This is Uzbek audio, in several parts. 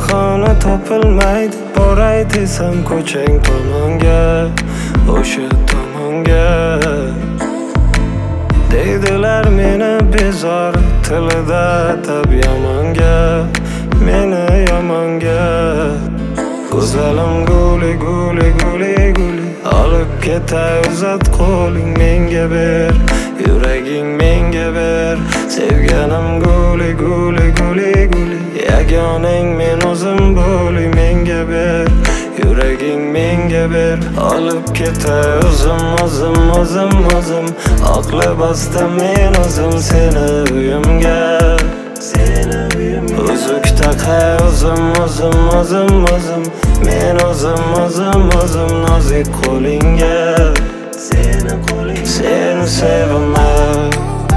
bahona topilmaydi. Boray desam ko'chang tomonga, o'sha tomonga. Deydilar meni bezor, tilida tab yomonga, meni yomonga. Go'zalim guli guli guli guli, olib ketay uzat qo'ling menga ber, yuraging menga ber. Sevganim guli guli guli guli, yagonang men o'zim bo'li menga ber, yuraging menga ber. Olib ketay o'zim oq libosda men o'zim seni uyimga, uzuk taqay o'zim men o'zim nozik qo'lingga, seni sevaman.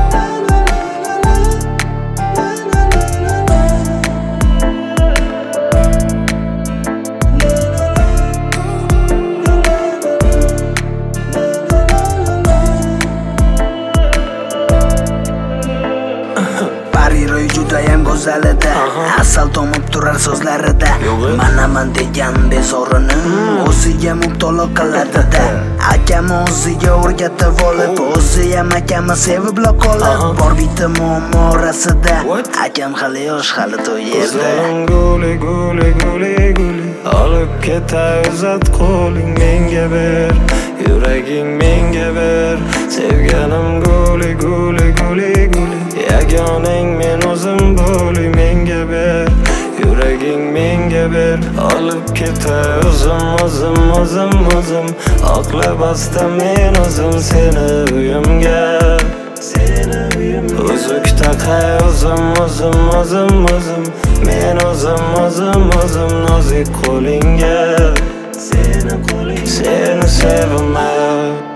Pariroy judayam go'zal edi, asal tomib turar so'zlarida. Manaman degan bezorini o'ziga mubtalo qiladi-da. Akam o'ziga o'rgatib olib, o'ziyam akami sevib qolib. Bor bitta muammo orasida, akam hali yosh, hali to'yerda. Guli guli guli guli, olib ketay uzat qo'ling menga ber, yuraging menga ber. Sevganim guli guli guli guli, yagonang men o'zim bo'li menga ber, yuraging menga ber. Olib ketay o'zim oq libosda men o'zim seni uyimga, uzuk taqay o'zim men o'zim nozik qo'lingga, seni sevaman.